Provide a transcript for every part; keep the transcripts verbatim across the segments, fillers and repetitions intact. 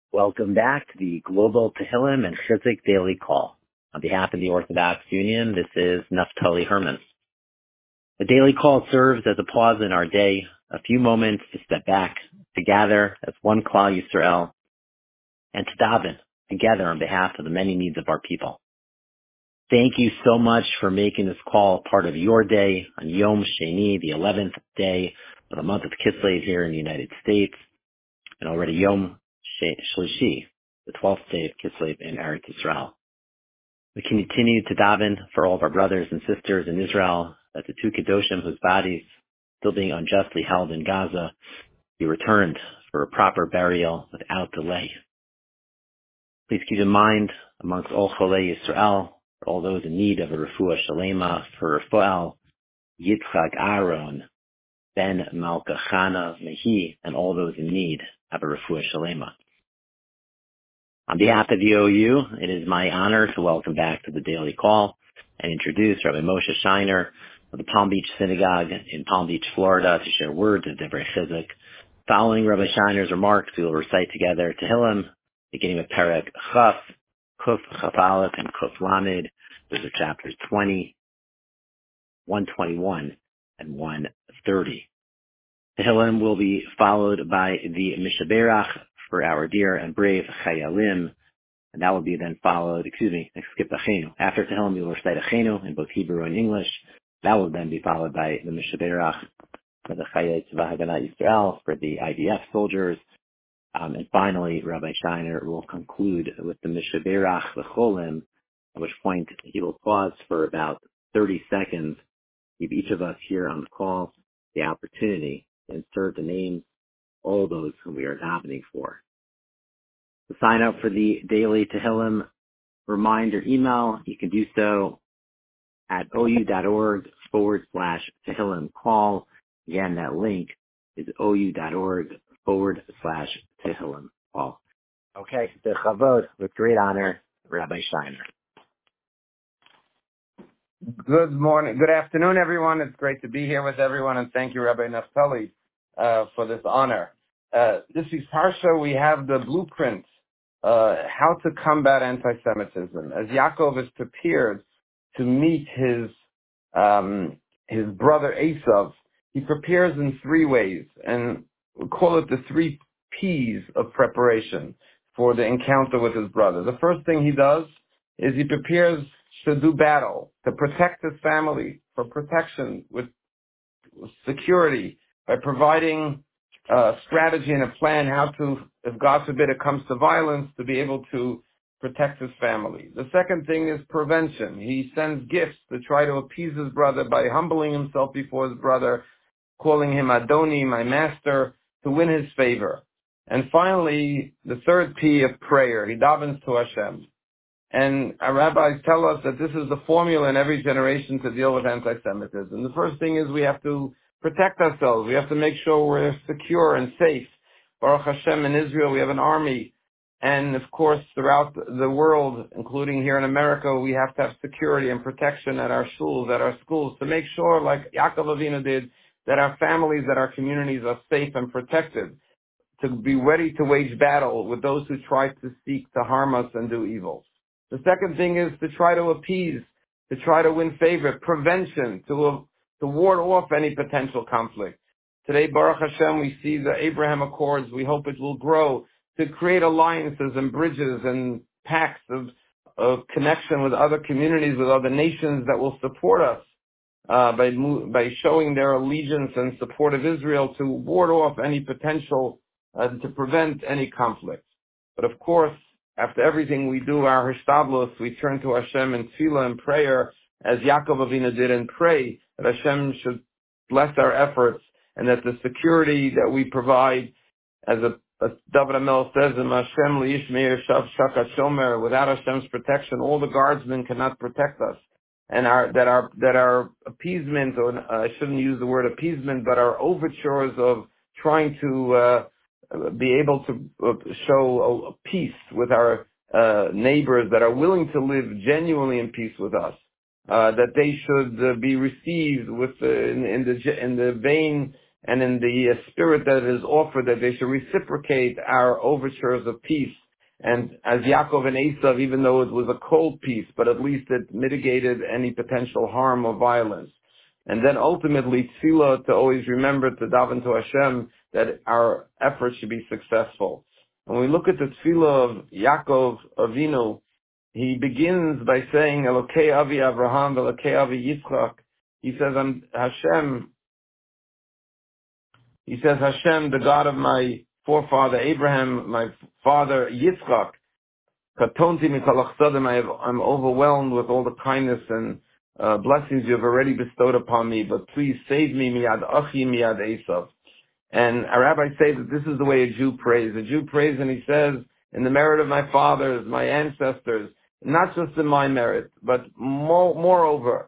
Welcome back to the Global Tehillim and Chizuk Daily Call. On behalf of the Orthodox Union, this is Naftali Herman. The Daily Call serves as a pause in our day, a few moments to step back, to gather as one Klal Yisrael, and to daven together on behalf of the many needs of our people. Thank you so much for making this call part of your day on Yom Sheni, the eleventh day of the month of Kislev here in the United States, and already Yom Shlishi, the twelfth day of Kislev in Eretz Yisrael. We continue to daven for all of our brothers and sisters in Israel that the two Kedoshim whose bodies still being unjustly held in Gaza be returned for a proper burial without delay. Please keep in mind, amongst all Cholei Yisrael, for all those in need of a refuah shalema, for Rafael, Yitzchak Aaron, Ben Malka Chana Mehi, and all those in need have a refuah shalema. On behalf of the O U, it is my honor to welcome back to the Daily Call and introduce Rabbi Moshe Shiner of the Palm Beach Synagogue in Palm Beach, Florida, to share words of Devrei Chizuk. Following Rabbi Shiner's remarks, we will recite together Tehillim, beginning with Perek Chaf, Kuf Chaf Aleph, and Kuf Lamed. Those are chapters twenty, one twenty-one, and one thirty. Tehillim will be followed by the Mishaberach for our dear and brave Chayalim, and that will be then followed, excuse me, I skipped Achenu. After Tehillim, we will recite Achenu in both Hebrew and English. That will then be followed by the Mishaberach for the Chayei Tzvah Haganah Yisrael, for the I D F soldiers. Um, and finally, Rabbi Shiner will conclude with the Mishaberach L'cholim, at which point he will pause for about thirty seconds, give each of us here on the call the opportunity to insert the names all those whom we are davening for. To sign up for the daily Tehillim reminder email, you can do so at ou.org forward slash Tehillim call. Again, that link is ou.org forward slash Tehillim call. Okay, the Chavod, with great honor, Rabbi Shiner. Good morning, good afternoon, everyone. It's great to be here with everyone, and thank you, Rabbi Naftali, uh, for this honor. Uh, this week's Parsha, we have the blueprint, uh, how to combat anti-Semitism. As Yaakov is prepared to meet his um, his brother Esav, he prepares in three ways, and we call it the three P's of preparation for the encounter with his brother. The first thing he does is he prepares to do battle, to protect his family, for protection with security, by providing a strategy and a plan how to, if God forbid it comes to violence, to be able to protect his family. The second thing is prevention. He sends gifts to try to appease his brother by humbling himself before his brother, calling him Adoni, my master, to win his favor. And finally, the third P of prayer. He davens to Hashem. And our rabbis tell us that this is the formula in every generation to deal with anti-Semitism. The first thing is we have to protect ourselves. We have to make sure we're secure and safe. Baruch Hashem, in Israel, we have an army. And of course, throughout the world, including here in America, we have to have security and protection at our schools, at our schools, to make sure, like Yaakov Avinu did, that our families, that our communities are safe and protected, to be ready to wage battle with those who try to seek to harm us and do evil. The second thing is to try to appease, to try to win favor, prevention, to, to ward off any potential conflict. Today, Baruch Hashem, we see the Abraham Accords. We hope it will grow to create alliances and bridges and pacts of, of connection with other communities, with other nations that will support us uh, by, by showing their allegiance and support of Israel, to ward off any potential, uh, to prevent any conflict. But of course, after everything we do, our hishtadlus, we turn to Hashem in tefillah and prayer, as Yaakov Avinu did, and pray that Hashem should bless our efforts, and that the security that we provide, as a as David Amel says, in Hashem li'ishmeir shav shakat shomer, without Hashem's protection, all the guardsmen cannot protect us. And our that our that our appeasement, or uh, I shouldn't use the word appeasement, but our overtures of trying to uh, be able to uh, show a peace with our uh, neighbors that are willing to live genuinely in peace with us, uh, that they should uh, be received with uh, in, in the in the vein and in the uh, spirit that is offered, that they should reciprocate our overtures of peace And as Yaakov and Esav, even though it was a cold peace, but at least it mitigated any potential harm or violence. And then ultimately, tefillah, to always remember to daven to Hashem that our efforts should be successful. When we look at the tefillah of Yaakov Avinu, he begins by saying, Elokei Avi Avraham, Elokei Avi Yitzchak. He says, I'm Hashem. He says, Hashem, the God of my forefather Abraham, my father Yitzchak. Katonti mikol chesed, I'm overwhelmed with all the kindness and uh, blessings you have already bestowed upon me, but please save me miyad achi miyad Esav. And our rabbis say that this is the way a Jew prays. A Jew prays and he says, in the merit of my fathers, my ancestors, not just in my merit, but more, moreover,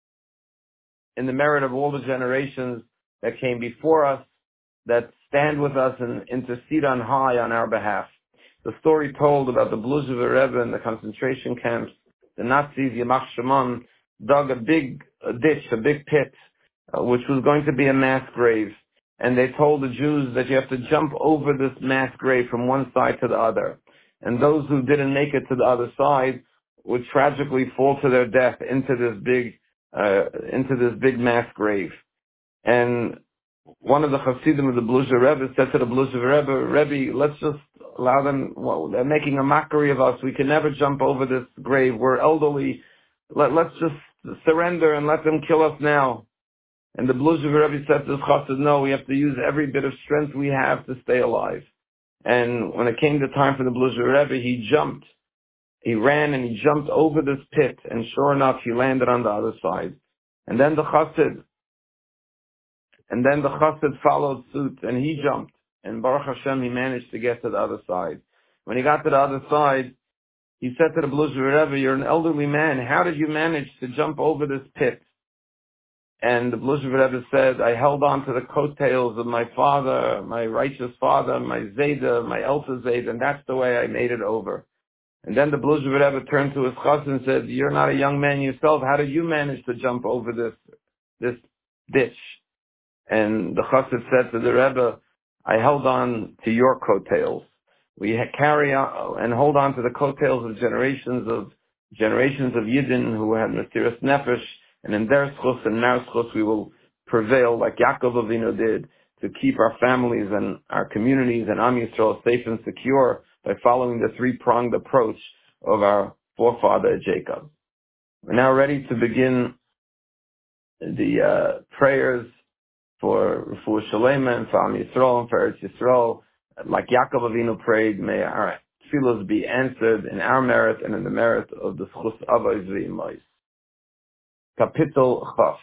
in the merit of all the generations that came before us, that stand with us and intercede on high on our behalf. The story told about the Bluzhever Rebbe in the concentration camps, the Nazis, Yamach Shimon, dug a big a ditch, a big pit, uh, which was going to be a mass grave. And they told the Jews that you have to jump over this mass grave from one side to the other. And those who didn't make it to the other side would tragically fall to their death into this big, uh, into this big mass grave. And one of the Hasidim of the Bluzhever Rebbe said to the Bluzhever Rebbe, Rebbe, let's just allow them, well, they're making a mockery of us. We can never jump over this grave. We're elderly. Let, let's just surrender and let them kill us now. And the Bluzhever Rebbe said to the Chassid, no, we have to use every bit of strength we have to stay alive. And when it came to time for the Bluzhever Rebbe, he jumped. He ran and he jumped over this pit, and sure enough, he landed on the other side. And then the Chassid, and then the Chassid followed suit, and he jumped. And Baruch Hashem, he managed to get to the other side. When he got to the other side, he said to the Bluzhever Rebbe, you're an elderly man. How did you manage to jump over this pit? And the Bluzhever Rebbe said, I held on to the coattails of my father, my righteous father, my Zayda, my Elsa Zayda, and that's the way I made it over. And then the Bluzhever Rebbe turned to his chassid and said, you're not a young man yourself. How did you manage to jump over this, this ditch? And the chassid said to the Rebbe, I held on to your coattails. We carry on and hold on to the coattails of generations of generations of Yidden who had Mesiras Nefesh, and in their schus and in our schus we will prevail like Yaakov Avinu did to keep our families and our communities and Am Yisrael safe and secure by following the three-pronged approach of our forefather Jacob. We're now ready to begin the uh, prayers for for Shalema and for Am Yisrael and for Eretz Yisrael. Like Yaakov Avinu prayed, may our tefillos be answered in our merit and in the merit of the schus avos v'imos. Kapitel Chaf.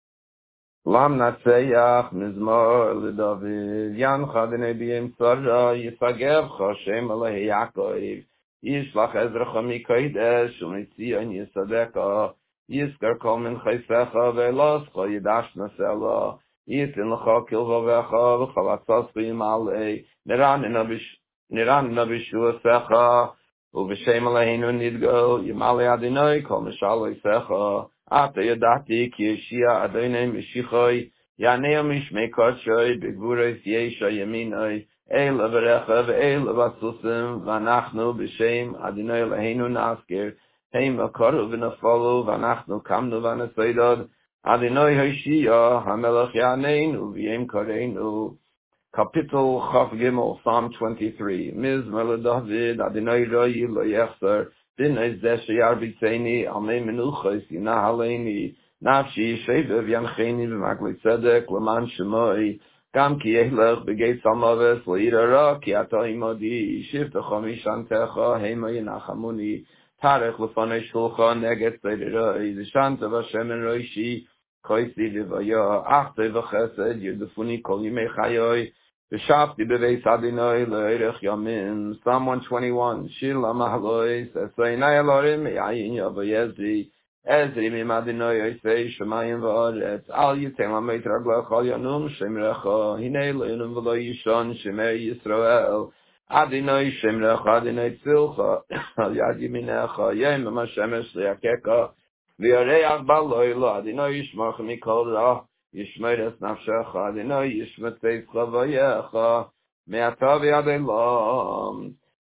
Lam Natseyach Mizmor LeDavid Yancha B'nei B'yim Tzara Yisagev Chashem Elei Yaakov Yishlach Ezracha Mikodesh U'mitzion Yisadeka Yiskar Kol Min Chaysecha Ve'lascha Yidash Nasela Yitin L'cha Kilvavecha V'chalatzas V'yimalei Niran Niran Nabishu Secha U'v'shem Eleinu Nidgo Yimalei Adinoi Kol Mishalei Secha Ata Yadati Ki Yeshia Adonai Mishichoi Yanei Mishmei Kodshoy Begvuros Yesha Yaminoi El Averecha Ve'el Avasusim V'anachnu B'shem Adonai Eloheinu Nasker Heim Akaru V'nafalu V'anachnu Kamnu V'anaseidod Adonai Hoshia HaMelech Yaneinu V'yem Kareinu. Kapitel Chaf Gimel, Psalm twenty-three. Mizmor LeDavid Adonai Royi Lo Yechzer Bin Ezdeh Sheyarbitzeini Almei Menuchos Yinah Haleini Nafshi Shevev Yancheni V'Maglei Tzedek L'man Shemoi Gam Ki Yehlech B'Geit Salmaves L'Yirara Ki Ata Imodi Shivtecha Mishantecha Heima Yinachamuni Tarech L'fanei Shulcha Neget Tzedera Zishanta V'Hashem En Roishi Koisi V'Vaya Achtei V'Chesed Yudefuni Kol Yimei Chayoi V'Shafti B'Veis Adonai L'Eirech Yamin. Psalm one twenty-one. Shir Lamahalois Eseinai Elorim Yayin Yavayezi Ezri Mim Adonai Yosei Shemayim V'Aretz Al Yitem Lameit Raglecha Al Yanum Shemrecha Hinei Le'inum V'Lo Yishon Shemei Yisrael Adonai Shemrecha Adonai Tzilcha Al Yad Yiminecha Yem Mashemesh Li'akeka V'Yareach Baloilo Adonai Yishmach Mikol Ra Yishmeres Nafshecha Adonai Yishmet Teischa V'Yecha Me'ata V'Yad Elam.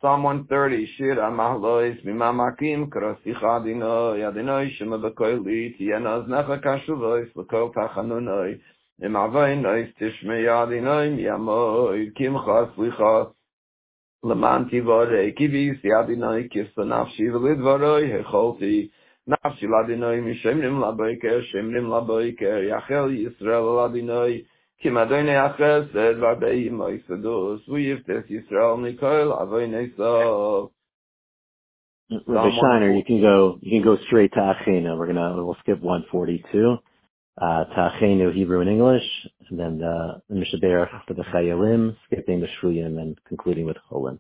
Psalm one thirty, Shir Amahlois, Mimamakim, Krasicha Adinoi, Adinoi, Shema Bekoili, Tiena Znecha Kashuvois, Lekol Tachanunoi, Imavain, Ois Tishmei Adinoi, Yamoi, Kimcha, Slicha, Laman Tivore, Kivis, Adinoi, Kisa Nafshi, Velidvaroi, Hecholti, Nafshi Ladinoi, Mishemrim Laboiker, Shemrim Laboiker, Yachel Yisrael Ladinoi, Kim Adonai Achesed V'Arbei Moisados V'Yivtes Yisrael Mikol Avonei So. Rabbi Shiner, you can go you can go straight to Achenu. We're gonna we'll skip one forty-two uh, to Achenu, Hebrew and English, and then the Mishaberach for the Chayalim, skipping the Shuyim and concluding with Cholim.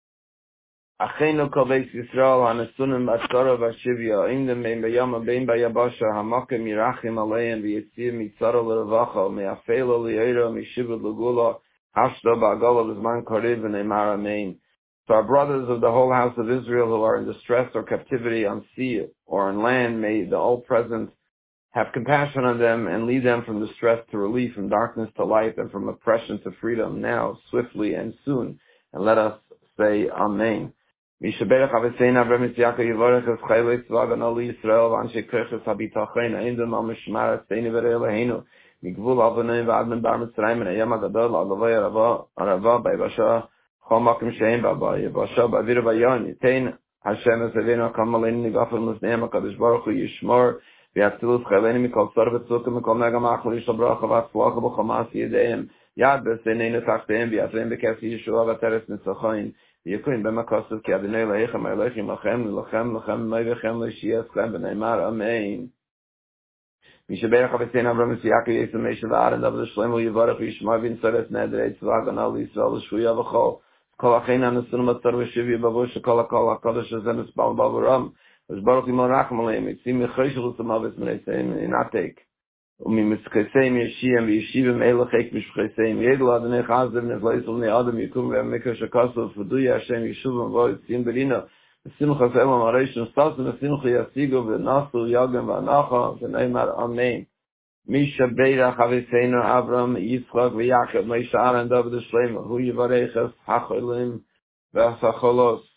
Achenu Kol Beis Yisrael Hanesunim Batzara V'Shivya Imdem Bein Bayama Bein Bayabasha Hamakim Yirachim Aleim V'Yitzir Mitzara L'Revacha Me'afela Li'era Mishivud L'Gula Hashda Ba'agala V'Zman Kariv V'Neimar Amen. So our brothers of the whole house of Israel who are in distress or captivity on sea or on land, may the All-Present have compassion on them and lead them from distress to relief, from darkness to light, and from oppression to freedom, now, swiftly, and soon. And let us say Amen. Mishaberach Avisein Avraham Yitzchak Yivorech Es Chaylei Tzva Gana Yisrael V'Anshe Kirchus HaBitachon Ha'indem Al Mishmar Aseinu V'Rei Eloheinu Migvul Avonim V'Ad Min Bar Mitzrayim V'Hayam HaGadol Alavai Arava Arava B'Yivasha Chol Makim Shein B'Aba Yivasha B'Avir V'Yon Yitein Hashem Es Avinu Hakam Aleinu Nigafel L'Sneim HaKadosh Baruch Hu Yishmor V'Yatzilus Chayleinu Mikol Tzar V'Tzukim Mikol Nega Machal Yishal Bracha V'Atzlacha B'Chamas Yedeim Yad B'Seineinu Tachteim V'Yatreim B'Kesi Yeshua V'Teres Nitzachayin Yikuin b'makosov ki Adonai Elohechem Elohim lachem lachem lachem meivechem l'shiyaschem b'neimar Amen. Mishaberach Avisein Avraham Yitzchak Yisrael Meishav Aaron David Shlomo Yivarach Yishmar V'Insares Nedrei Tzva Gana L'Yisrael L'Shvuya V'Chol Kol Achein Hanesunim Batzar V'Shivya Bavush Kol HaKol HaKadosh Hazeh Nitzbal B'Avaram V'Zbaruch Yimon Rachem Aleim Yitzim Yichayshel L'Samavis M'Reiseim Inatek וממסכסים ישיהם וישיבם אלוהיק משפחסים ידלו אדוני חזר נזלייסו בני אדם יקום והמקר שקסו ופדוי השם ישובם ויוצאים בלינה ושמחה סלם הראשון סטסו ושמחה ישיגו ונסו יגם ואנחה ונאמר אמן מי שברך אבינו אברהם יצחק ויעקב מי שערן דוד השלם הוא יברך את החולים והחולות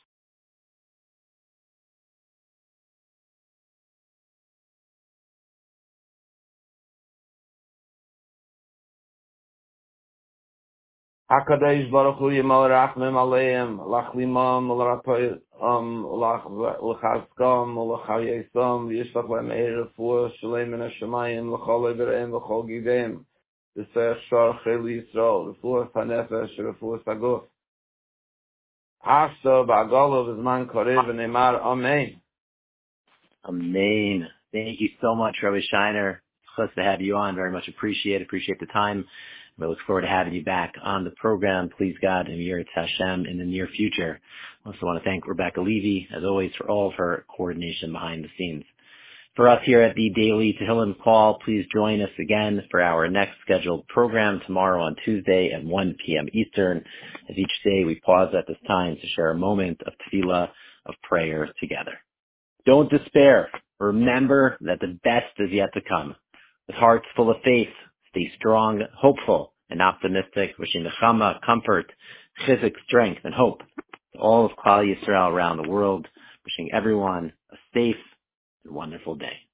HaKadosh Baruch Hu Yimal Rachmim Aleim Lachlimam L'Rapayam L'Chazkam L'Chayesam V'Yishlach Lem Eir Refuah Shalem Min HaShamayim L'Chol Evereim L'Chol Gideim V'Seich Shar Chil Yisrael Refuah HaNefesh Refuah HaGuf Hashta Ba'agala V'Zman Karev V'Neimar Amen. Amen. Thank you so much, Rabbi Shiner. It's nice to have you on. Very much appreciate it. Appreciate the time. We look forward to having you back on the program, please God, and Yirat Hashem in the near future. I also want to thank Rebecca Levy, as always, for all of her coordination behind the scenes. For us here at the Daily Tehillim Call, please join us again for our next scheduled program tomorrow on Tuesday at one p.m. Eastern. As each day we pause at this time to share a moment of tefillah, of prayer together. Don't despair. Remember that the best is yet to come. With hearts full of faith, stay strong, hopeful, and optimistic, wishing nechama, comfort, chizik, strength, and hope to all of Klal Yisrael around the world, wishing everyone a safe and wonderful day.